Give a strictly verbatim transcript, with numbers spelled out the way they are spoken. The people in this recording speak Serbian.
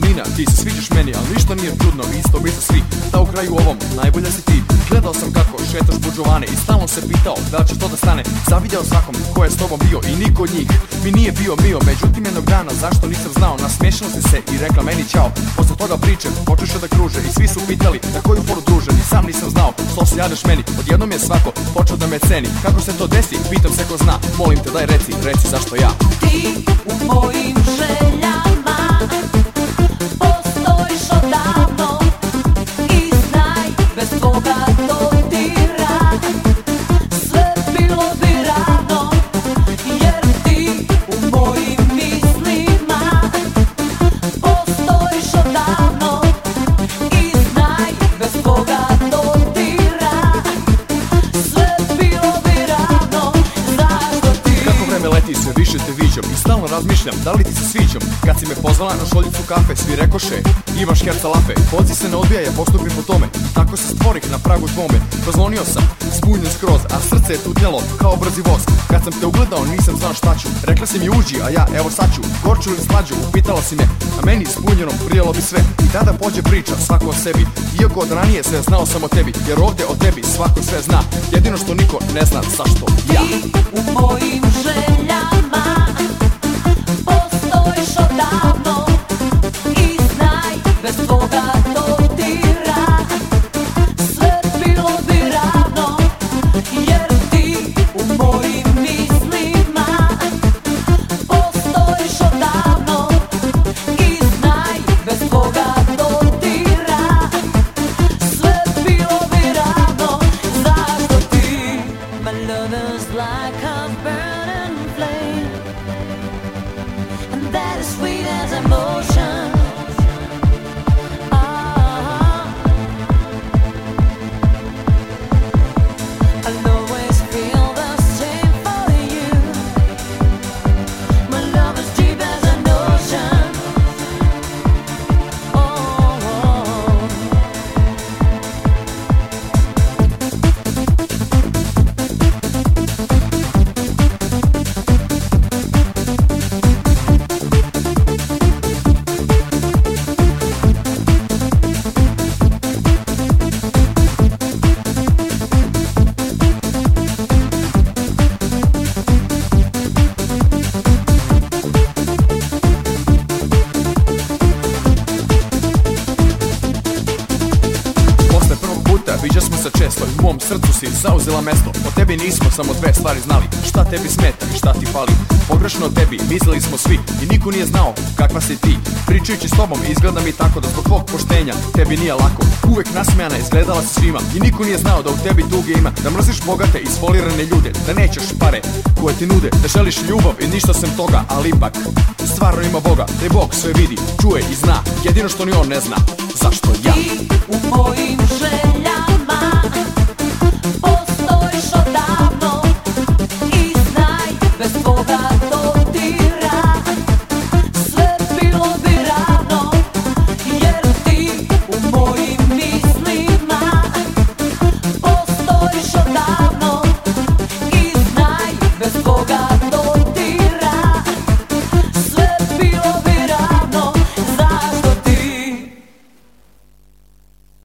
davnina, ti se sviđaš meni, ali ništa nije čudno, isto mi se svi. Da u kraju ovom, najbolja si ti. Gledao sam kako šetaš buđovane i stalno se pitao da će to da stane. Zavideo svakom ko je s tobom bio i niko od njih mi nije bio mio. Međutim jednog dana, zašto nisam znao, nasmešila si se i rekla meni ćao. Posle toga priče počeše da kruže i svi su pitali na koju foru druže. Ni sam nisam znao što se jadeš meni, odjednom je svako počeo da me ceni. Kako se to desi, pitam se ko zna, molim te daj reci, reci zašto ja. Ti u mojim željama postojiš odavno i znaj, bez tvoga dodira sve bilo bi rano, jer ti u mojim mislima postojiš odavno i znaj, bez tvoga dodira sve bilo bi rano. Zašto ti? Kako vreme leti, sve više te viđam i stalno razmišljam da li ti se sviđam. Kad si me pozvala na šoljicu kafe, svi rekoše imaš herca lape. Poziv se ne odbija, ja postupim po tome, tako se stvorih na pragu dvome. Prozvonio sam, zbunjen skroz, a srce je tutnjelo kao brzi voz. Kad sam te ugledao nisam znao šta ću, rekla si mi uđi, a ja evo sad ću. Gorču ili slađu, upitala si me, a meni zbunjenom prijelo bi sve. I tada pođe priča svako o sebi, iako od ranije sve znao sam o tebi, jer ovde o tebi svako sve zna. Jedino što niko ne zna zašto ja. Ti u mojim željama postojiš odavno i znaj, bez tvoga dodira sve bilo bi ravno, jer ti u mojim mislima postojiš odavno i znaj, bez tvoga dodira sve bilo bi ravno. Zašto ti? My love is like a burning flame, and that is sweet as emotion. Ah, I'll always feel the same for you. My love is deep as an ocean. Oh, oh. Posle prvog puta viđa smo se često i u mom srcu si zauzela mesto. O tebi nismo samo dve stvari znali, šta tebi smeta i šta ti fali. Pogrešno o tebi mislili smo svi i niko nije znao kakva si ti. Pričajući s tobom izgleda mi tako da zbog tvog poštenja tebi nije lako. Uvek nasmejana izgledala si svima i niko nije znao da u tebi tuge ima. Da mrziš bogate i sfolirane ljude, da nećeš pare koje ti nude, da želiš ljubav i ništa sem toga, ali ipak stvarno ima Boga, da je Bog sve vidi, čuje i zna. Jedino što ni on ne zna, zašto ja. Ti u mojim željama